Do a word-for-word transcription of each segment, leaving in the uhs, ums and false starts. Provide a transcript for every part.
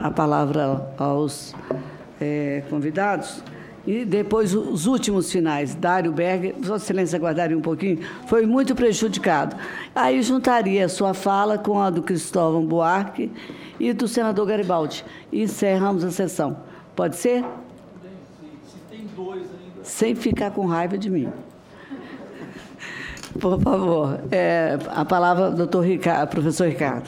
a palavra aos é, convidados. E depois os últimos finais. Dário Berger, Vossa Excelência aguardaria um pouquinho, foi muito prejudicado. Aí juntaria a sua fala com a do Cristóvão Buarque e do senador Garibaldi. E encerramos a sessão. Pode ser? Se tem dois ainda. Sem ficar com raiva de mim. Por favor. É, a palavra, doutor Ricardo, professor Ricardo.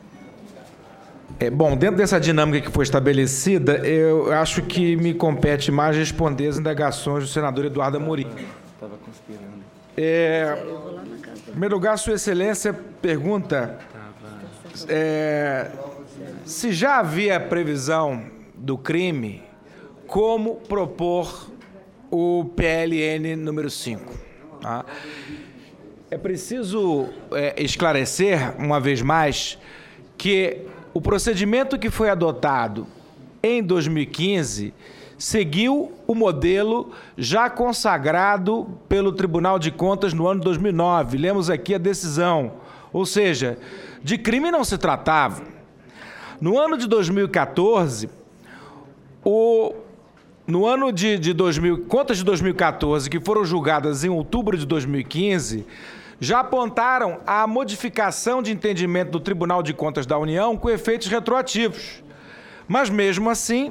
É, bom, dentro dessa dinâmica que foi estabelecida, eu acho que me compete mais responder as indagações do senador Eduardo Amorim. Estava conspirando. É, em primeiro lugar, Sua Excelência pergunta é, se já havia previsão do crime, como propor o P L N número cinco. Tá? É preciso é, esclarecer, uma vez mais, que o procedimento que foi adotado em dois mil e quinze seguiu o modelo já consagrado pelo Tribunal de Contas no ano de dois mil e nove. Lemos aqui a decisão. Ou seja, de crime não se tratava. No ano de dois mil e quatorze, o, no ano de, de dois mil, contas de dois mil e quatorze, que foram julgadas em outubro de dois mil e quinze, já apontaram a modificação de entendimento do Tribunal de Contas da União com efeitos retroativos. Mas, mesmo assim,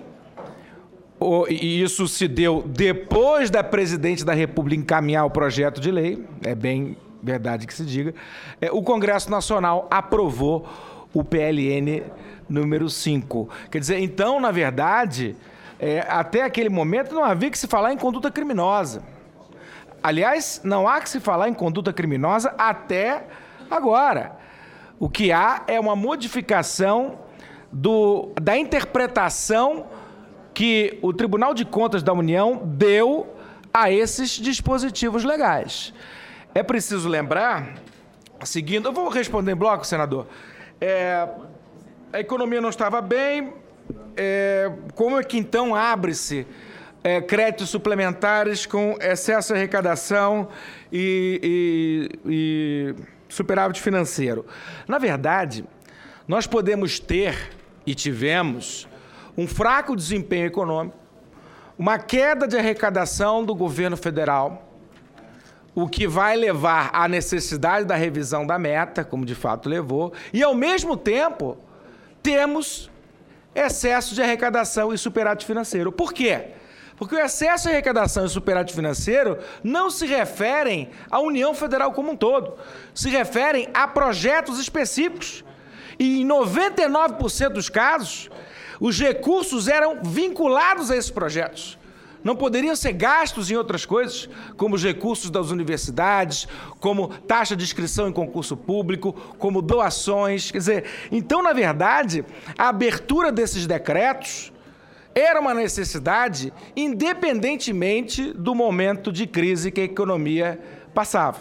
o, e isso se deu depois da presidente da República encaminhar o projeto de lei, é bem verdade que se diga, é, o Congresso Nacional aprovou o P L N número cinco. Quer dizer, então, na verdade, é, até aquele momento não havia que se falar em conduta criminosa. Aliás, não há que se falar em conduta criminosa até agora. O que há é uma modificação do, da interpretação que o Tribunal de Contas da União deu a esses dispositivos legais. É preciso lembrar, seguindo... Eu vou responder em bloco, senador. É, a economia não estava bem. É, como é que, então, abre-se É, créditos suplementares com excesso de arrecadação e, e, e superávit financeiro? Na verdade, nós podemos ter, e tivemos, um fraco desempenho econômico, uma queda de arrecadação do governo federal, o que vai levar à necessidade da revisão da meta, como de fato levou, e, ao mesmo tempo, temos excesso de arrecadação e superávit financeiro. Por quê? Porque o excesso de arrecadação e superávit financeiro não se referem à União Federal como um todo, se referem a projetos específicos. E em noventa e nove por cento dos casos, os recursos eram vinculados a esses projetos. Não poderiam ser gastos em outras coisas, como os recursos das universidades, como taxa de inscrição em concurso público, como doações. Quer dizer, então, na verdade, a abertura desses decretos era uma necessidade, independentemente do momento de crise que a economia passava.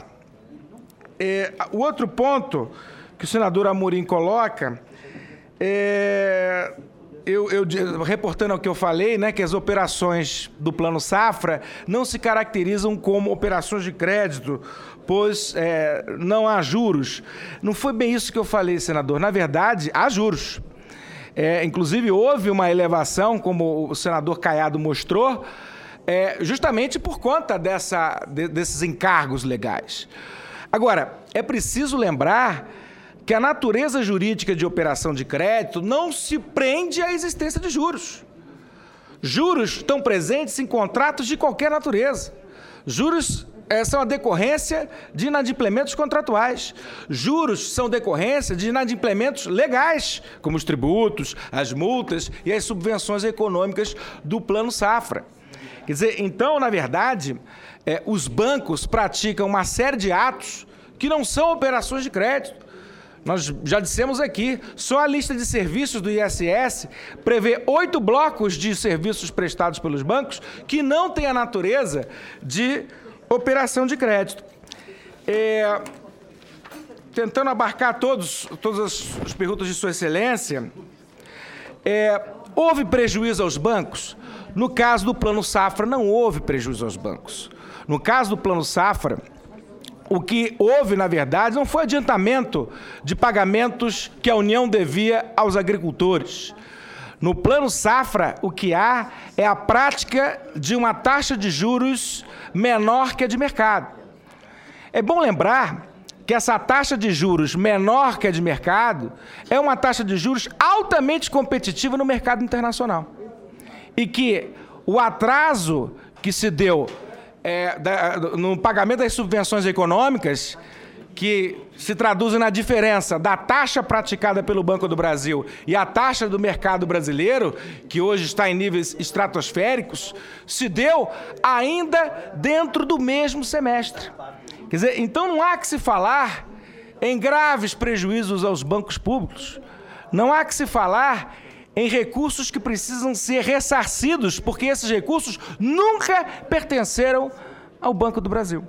É, o outro ponto que o senador Amorim coloca, é, eu, eu, reportando ao que eu falei, né, que as operações do Plano Safra não se caracterizam como operações de crédito, pois é, não há juros. Não foi bem isso que eu falei, senador. Na verdade, há juros. É, inclusive, houve uma elevação, como o senador Caiado mostrou, é, justamente por conta dessa, de, desses encargos legais. Agora, é preciso lembrar que a natureza jurídica de operação de crédito não se prende à existência de juros. Juros estão presentes em contratos de qualquer natureza. Juros são a decorrência de inadimplementos contratuais. Juros são decorrência de inadimplementos legais, como os tributos, as multas e as subvenções econômicas do Plano Safra. Quer dizer, então, na verdade, é, os bancos praticam uma série de atos que não são operações de crédito. Nós já dissemos aqui, só a lista de serviços do I S S prevê oito blocos de serviços prestados pelos bancos que não têm a natureza de operação de crédito. É, tentando abarcar todos, todas as, as perguntas de Sua Excelência, é, houve prejuízo aos bancos? No caso do Plano Safra, não houve prejuízo aos bancos. No caso do Plano Safra, o que houve, na verdade, não foi adiantamento de pagamentos que a União devia aos agricultores. No Plano Safra, o que há é a prática de uma taxa de juros menor que a de mercado. É bom lembrar que essa taxa de juros menor que a de mercado é uma taxa de juros altamente competitiva no mercado internacional. E que o atraso que se deu é, da, no pagamento das subvenções econômicas, que se traduzem na diferença da taxa praticada pelo Banco do Brasil e a taxa do mercado brasileiro, que hoje está em níveis estratosféricos, se deu ainda dentro do mesmo semestre. Quer dizer, então não há que se falar em graves prejuízos aos bancos públicos, não há que se falar em recursos que precisam ser ressarcidos, porque esses recursos nunca pertenceram ao Banco do Brasil.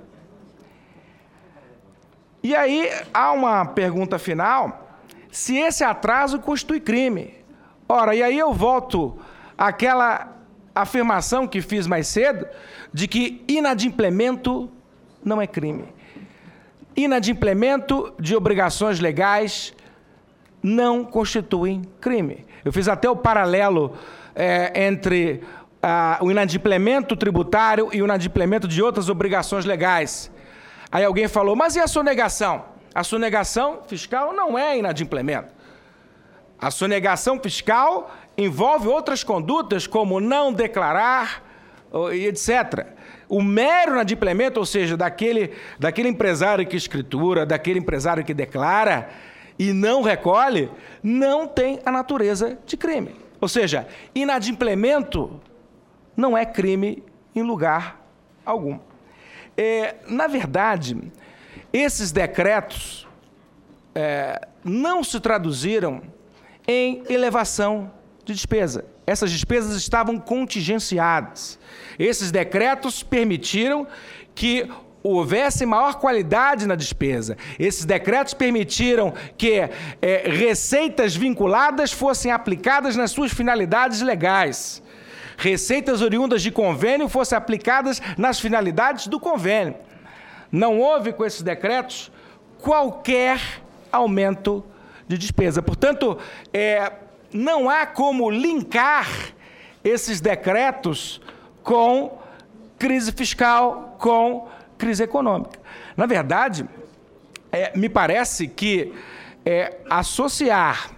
E aí há uma pergunta final, se esse atraso constitui crime. Ora, e aí eu volto àquela afirmação que fiz mais cedo, de que inadimplemento não é crime. Inadimplemento de obrigações legais não constituem crime. Eu fiz até o paralelo é, entre ah, o inadimplemento tributário e o inadimplemento de outras obrigações legais. Aí alguém falou, mas e a sonegação? A sonegação fiscal não é inadimplemento. A sonegação fiscal envolve outras condutas, como não declarar, e etcétera. O mero inadimplemento, ou seja, daquele, daquele empresário que escritura, daquele empresário que declara e não recolhe, não tem a natureza de crime. Ou seja, inadimplemento não é crime em lugar algum. É, na verdade, esses decretos é, não se traduziram em elevação de despesa. Essas despesas estavam contingenciadas. Esses decretos permitiram que houvesse maior qualidade na despesa. Esses decretos permitiram que é, receitas vinculadas fossem aplicadas nas suas finalidades legais. Receitas oriundas de convênio fossem aplicadas nas finalidades do convênio. Não houve, com esses decretos, qualquer aumento de despesa. Portanto, é, não há como linkar esses decretos com crise fiscal, com crise econômica. Na verdade, é, me parece que é, associar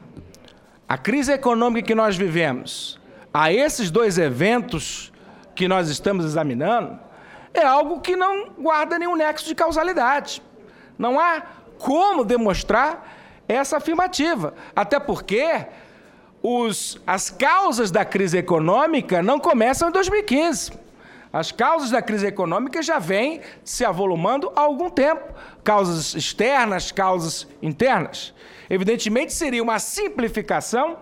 a crise econômica que nós vivemos a esses dois eventos que nós estamos examinando é algo que não guarda nenhum nexo de causalidade. Não há como demonstrar essa afirmativa, até porque os, as causas da crise econômica não começam em dois mil e quinze. As causas da crise econômica já vêm se avolumando há algum tempo. Causas externas, causas internas. Evidentemente, seria uma simplificação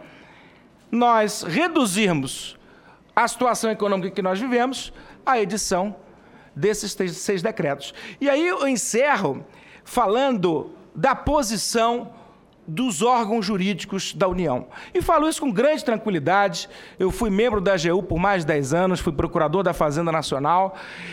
nós reduzirmos a situação econômica que nós vivemos à edição desses seis decretos. E aí eu encerro falando da posição dos órgãos jurídicos da União. E falo isso com grande tranquilidade. Eu fui membro da A G U por mais de dez anos, fui procurador da Fazenda Nacional,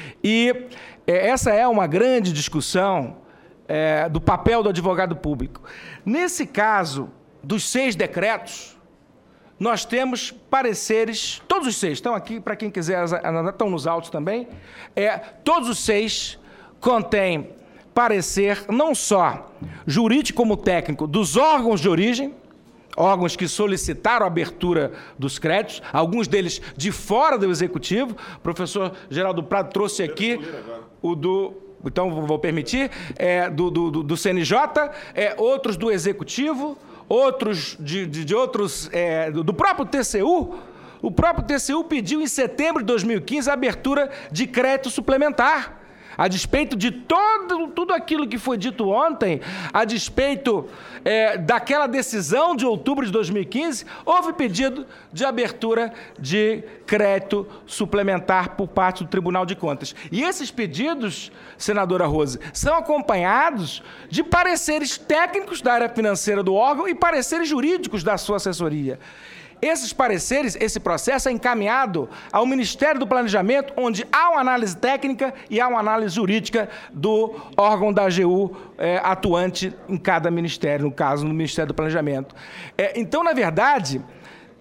e é, essa é uma grande discussão é, do papel do advogado público. Nesse caso dos seis decretos, nós temos pareceres, todos os seis, estão aqui para quem quiser, estão nos autos também, é, todos os seis contêm parecer não só jurídico como técnico dos órgãos de origem, órgãos que solicitaram a abertura dos créditos, alguns deles de fora do Executivo. O professor Geraldo Prado trouxe aqui o do... Então, vou permitir, é, do, do, do C N J, é, outros do Executivo, outros de, de, de outros, é, do próprio T C U. O próprio T C U pediu em setembro de dois mil e quinze a abertura de crédito suplementar. A despeito de todo, tudo aquilo que foi dito ontem, a despeito é, daquela decisão de outubro de dois mil e quinze, houve pedido de abertura de crédito suplementar por parte do Tribunal de Contas. E esses pedidos, senadora Rose, são acompanhados de pareceres técnicos da área financeira do órgão e pareceres jurídicos da sua assessoria. Esses pareceres, esse processo é encaminhado ao Ministério do Planejamento, onde há uma análise técnica e há uma análise jurídica do órgão da A G U é, atuante em cada ministério, no caso, no Ministério do Planejamento. É, então, na verdade,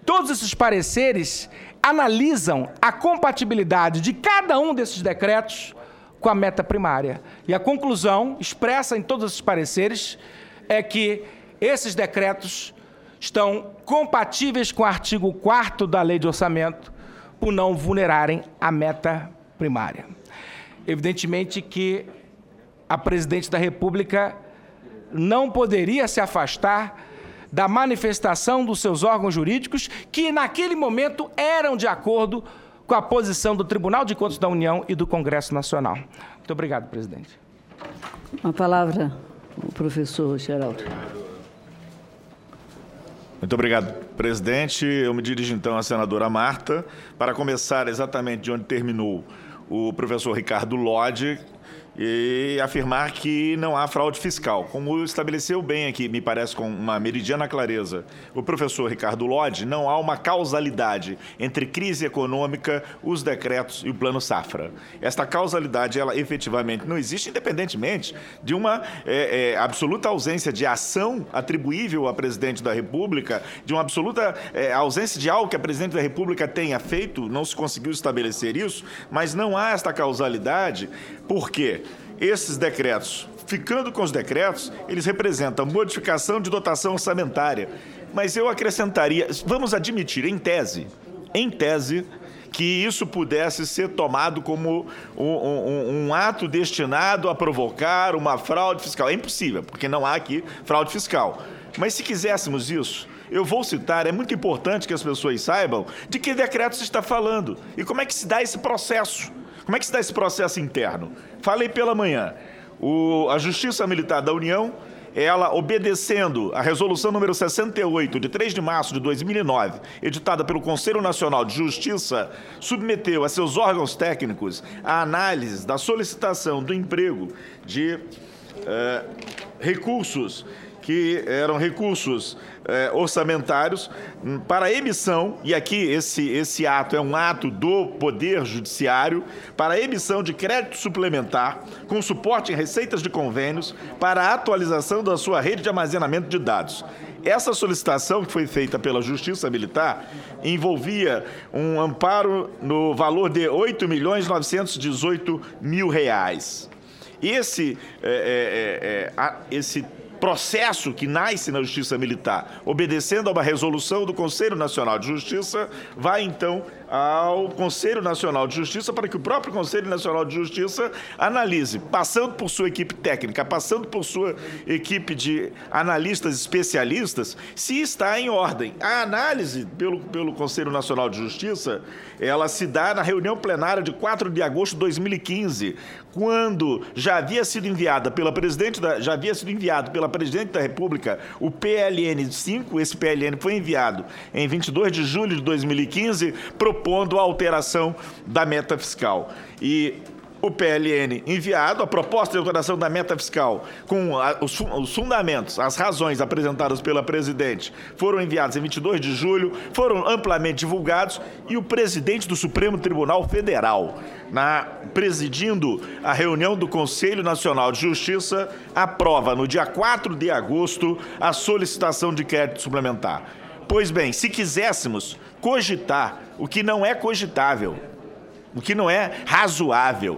Todos esses pareceres analisam a compatibilidade de cada um desses decretos com a meta primária. E a conclusão, expressa em todos esses pareceres, é que esses decretos estão compatíveis com o artigo quarto da Lei de Orçamento, por não vulnerarem a meta primária. Evidentemente que a Presidente da República não poderia se afastar da manifestação dos seus órgãos jurídicos, que naquele momento eram de acordo com a posição do Tribunal de Contas da União e do Congresso Nacional. Muito obrigado, presidente. Uma palavra, o professor Geraldo. Muito obrigado, presidente. Eu me dirijo, então, à senadora Marta, para começar exatamente de onde terminou o professor Ricardo Lodge, e afirmar que não há fraude fiscal. Como estabeleceu bem aqui, me parece com uma meridiana clareza, o professor Ricardo Lodge, não há uma causalidade entre crise econômica, os decretos e o Plano Safra. Esta causalidade, ela efetivamente não existe, independentemente de uma é, é, absoluta ausência de ação atribuível a presidente da República, de uma absoluta é, ausência de algo que a presidente da República tenha feito, não se conseguiu estabelecer isso, mas não há esta causalidade. Por quê? Esses decretos, ficando com os decretos, eles representam modificação de dotação orçamentária. Mas eu acrescentaria, vamos admitir, em tese, em tese, que isso pudesse ser tomado como um, um, um ato destinado a provocar uma fraude fiscal. É impossível, porque não há aqui fraude fiscal. Mas se quiséssemos isso, eu vou citar, é muito importante que as pessoas saibam de que decreto se está falando e como é que se dá esse processo. Como é que se dá esse processo interno? Falei pela manhã, o, a Justiça Militar da União, ela obedecendo a resolução número sessenta e oito, de três de março de dois mil e nove, editada pelo Conselho Nacional de Justiça, submeteu a seus órgãos técnicos a análise da solicitação do emprego de eh, recursos que eram recursos eh, orçamentários para emissão, e aqui esse, esse ato é um ato do Poder Judiciário, para emissão de crédito suplementar com suporte em receitas de convênios para a atualização da sua rede de armazenamento de dados. Essa solicitação, que foi feita pela Justiça Militar, envolvia um amparo no valor de oito milhões novecentos e dezoito mil reais. Esse, é, é, é, esse processo que nasce na Justiça Militar, obedecendo a uma resolução do Conselho Nacional de Justiça, vai então ao Conselho Nacional de Justiça para que o próprio Conselho Nacional de Justiça analise, passando por sua equipe técnica, passando por sua equipe de analistas especialistas, se está em ordem. A análise pelo, pelo Conselho Nacional de Justiça, ela se dá na reunião plenária de quatro de agosto de dois mil e quinze, quando já havia sido enviada pela presidente da, já havia sido enviado pela presidente da República o P L N cinco, esse P L N foi enviado em vinte e dois de julho de dois mil e quinze, propondo a alteração da meta fiscal. E o P L N enviado, a proposta de alteração da meta fiscal, com a, os, os fundamentos, as razões apresentadas pela presidente, foram enviados em vinte e dois de julho, foram amplamente divulgados, e o presidente do Supremo Tribunal Federal, na, presidindo a reunião do Conselho Nacional de Justiça, aprova no dia quatro de agosto a solicitação de crédito suplementar. Pois bem, se quiséssemos cogitar o que não é cogitável, o que não é razoável,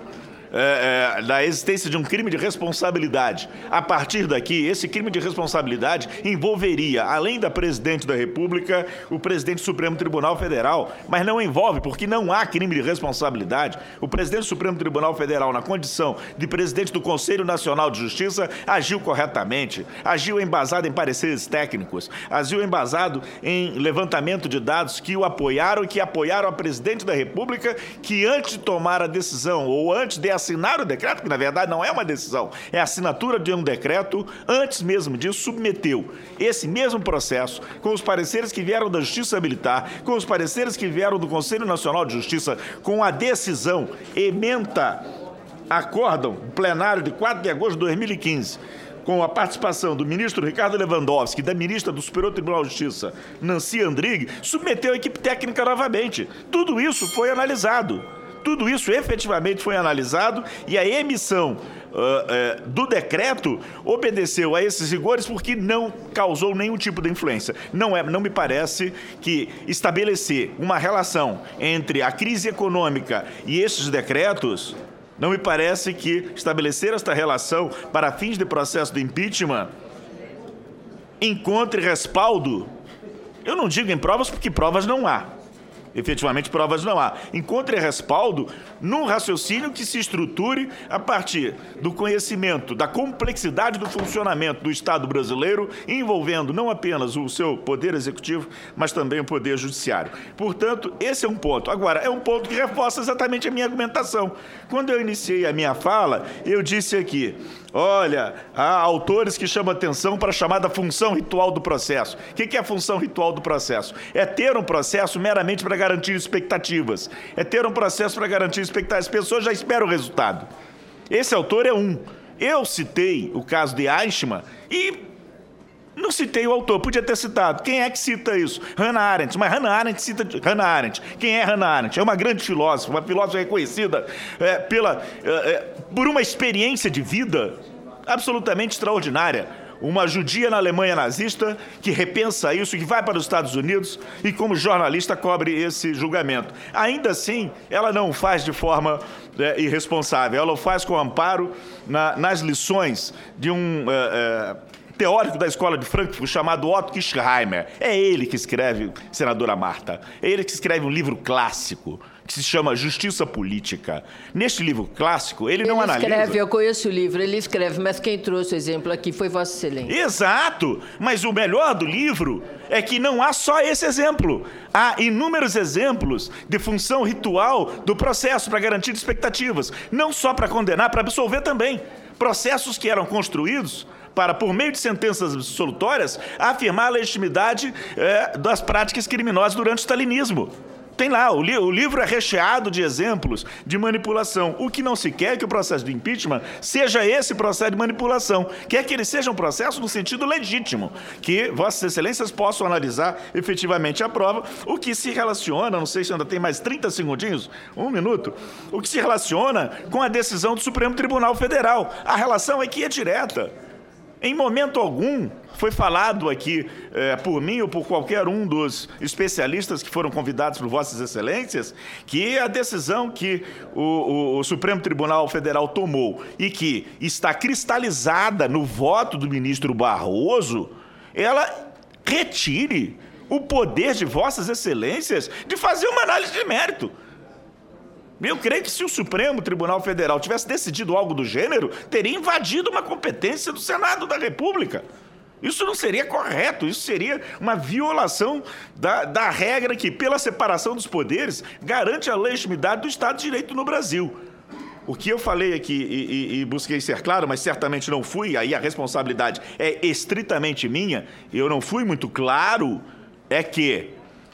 é, é, da existência de um crime de responsabilidade. A partir daqui, esse crime de responsabilidade envolveria, além da presidente da República, o presidente do Supremo Tribunal Federal, mas não envolve, porque não há crime de responsabilidade. O presidente do Supremo Tribunal Federal, na condição de presidente do Conselho Nacional de Justiça, agiu corretamente, agiu embasado em pareceres técnicos, agiu embasado em levantamento de dados que o apoiaram e que apoiaram a presidente da República, que antes de tomar a decisão, ou antes de assinar o decreto, que na verdade não é uma decisão, é a assinatura de um decreto, antes mesmo disso, submeteu esse mesmo processo com os pareceres que vieram da Justiça Militar, com os pareceres que vieram do Conselho Nacional de Justiça, com a decisão ementa acórdão plenário de quatro de agosto de dois mil e quinze, com a participação do ministro Ricardo Lewandowski e da ministra do Superior Tribunal de Justiça, Nancy Andrighi, submeteu a equipe técnica novamente. Tudo isso foi analisado. tudo isso efetivamente foi analisado e a emissão uh, uh, do decreto obedeceu a esses rigores porque não causou nenhum tipo de influência. Não, é, não me parece que estabelecer uma relação entre a crise econômica e esses decretos, não me parece que estabelecer esta relação para fins de processo de impeachment encontre respaldo. Eu não digo em provas porque provas não há. Efetivamente, provas não há. Encontre respaldo num raciocínio que se estruture a partir do conhecimento da complexidade do funcionamento do Estado brasileiro, envolvendo não apenas o seu poder executivo, mas também o poder judiciário. Portanto, esse é um ponto. Agora, é um ponto que reforça exatamente a minha argumentação. Quando eu iniciei a minha fala, eu disse aqui, olha, há autores que chamam atenção para a chamada função ritual do processo. O que é a função ritual do processo? É ter um processo meramente para garantir expectativas. É ter um processo para garantir expectativas. As pessoas já esperam o resultado. Esse autor é um. Eu citei o caso de Eichmann e não citei o autor, podia ter citado. Quem é que cita isso? Hannah Arendt. Mas Hannah Arendt cita Hannah Arendt. Quem é Hannah Arendt? É uma grande filósofa, uma filósofa reconhecida é, pela, é, é, por uma experiência de vida absolutamente extraordinária. Uma judia na Alemanha nazista que repensa isso, que vai para os Estados Unidos e, como jornalista, cobre esse julgamento. Ainda assim, ela não o faz de forma é, irresponsável, ela o faz com amparo na, nas lições de um é, é, teórico da escola de Frankfurt chamado Otto Kirchheimer. É ele que escreve, senadora Marta, é ele que escreve um livro clássico que se chama Justiça Política. Neste livro clássico, ele, ele não analisa... Ele escreve, eu conheço o livro, ele escreve, mas quem trouxe o exemplo aqui foi Vossa Excelência. Exato! Mas o melhor do livro é que não há só esse exemplo. Há inúmeros exemplos de função ritual do processo para garantir expectativas. Não só para condenar, para absolver também. Processos que eram construídos para, por meio de sentenças absolutórias, afirmar a legitimidade é, das práticas criminosas durante o stalinismo. Tem lá, o, li o livro é recheado de exemplos de manipulação. O que não se quer é que o processo de impeachment seja esse processo de manipulação. Quer que ele seja um processo no sentido legítimo, que Vossas Excelências possam analisar efetivamente a prova, o que se relaciona, não sei se ainda tem mais trinta segundinhos, um minuto, o que se relaciona com a decisão do Supremo Tribunal Federal. A relação aqui é direta. Em momento algum, foi falado aqui é, por mim ou por qualquer um dos especialistas que foram convidados por Vossas Excelências, que a decisão que o, o, o Supremo Tribunal Federal tomou e que está cristalizada no voto do ministro Barroso, ela retire o poder de Vossas Excelências de fazer uma análise de mérito. Eu creio que se o Supremo Tribunal Federal tivesse decidido algo do gênero, teria invadido uma competência do Senado da República. Isso não seria correto, isso seria uma violação da, da regra que, pela separação dos poderes, garante a legitimidade do Estado de Direito no Brasil. O que eu falei aqui e, e, e busquei ser claro, mas certamente não fui, aí a responsabilidade é estritamente minha, eu não fui muito claro, é que,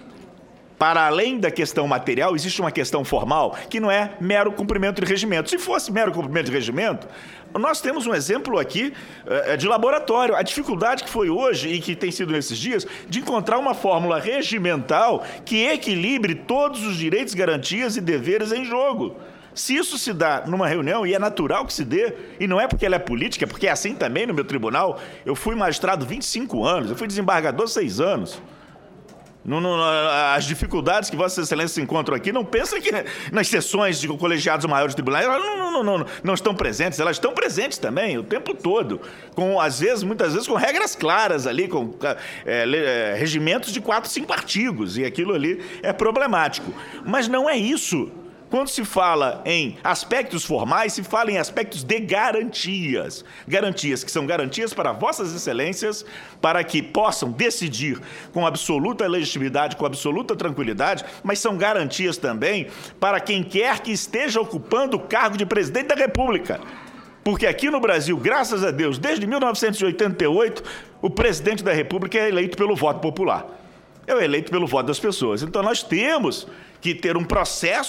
para além da questão material, existe uma questão formal que não é mero cumprimento de regimento. Se fosse mero cumprimento de regimento, nós temos um exemplo aqui é, de laboratório. A dificuldade que foi hoje e que tem sido nesses dias de encontrar uma fórmula regimental que equilibre todos os direitos, garantias e deveres em jogo. Se isso se dá numa reunião, e é natural que se dê, e não é porque ela é política, é porque é assim também no meu tribunal, eu fui magistrado vinte e cinco anos, eu fui desembargador seis anos. Não, não, as dificuldades que Vossas Excelências encontram aqui, não pensem que nas sessões de colegiados maiores tribunais elas não, não, não, não, não estão presentes, elas estão presentes também, o tempo todo, com, às vezes, muitas vezes, com regras claras ali, com é, é, regimentos de quatro, cinco artigos, e aquilo ali é problemático. Mas não é isso. Quando se fala em aspectos formais, se fala em aspectos de garantias. Garantias que são garantias para Vossas Excelências, para que possam decidir com absoluta legitimidade, com absoluta tranquilidade, mas são garantias também para quem quer que esteja ocupando o cargo de presidente da República. Porque aqui no Brasil, graças a Deus, desde mil novecentos e oitenta e oito, o presidente da República é eleito pelo voto popular. É eleito pelo voto das pessoas. Então nós temos que ter um processo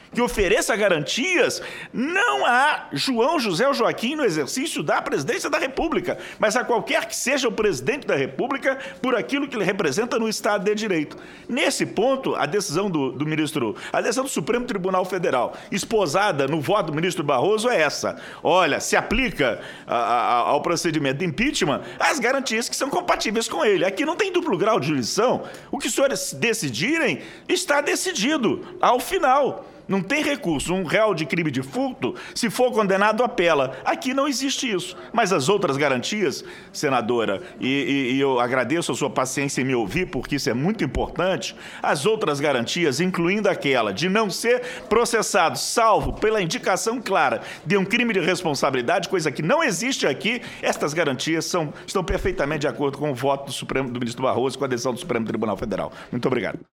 que ofereça garantias, não a João José ou Joaquim no exercício da presidência da República, mas a qualquer que seja o presidente da República por aquilo que ele representa no Estado de Direito. Nesse ponto, a decisão do, do ministro, a decisão do Supremo Tribunal Federal, esposada no voto do ministro Barroso, é essa. Olha, se aplica a, a, ao procedimento de impeachment as garantias que são compatíveis com ele. Aqui não tem duplo grau de jurisdição. O que os senhores decidirem está decidido ao final. Não tem recurso. Um réu de crime de furto, se for condenado, apela. Aqui não existe isso. Mas as outras garantias, senadora, e, e, e eu agradeço a sua paciência em me ouvir, porque isso é muito importante, as outras garantias, incluindo aquela de não ser processado, salvo pela indicação clara de um crime de responsabilidade, coisa que não existe aqui, estas garantias são, estão perfeitamente de acordo com o voto do, Supremo, do ministro Barroso, com a decisão do Supremo Tribunal Federal. Muito obrigado.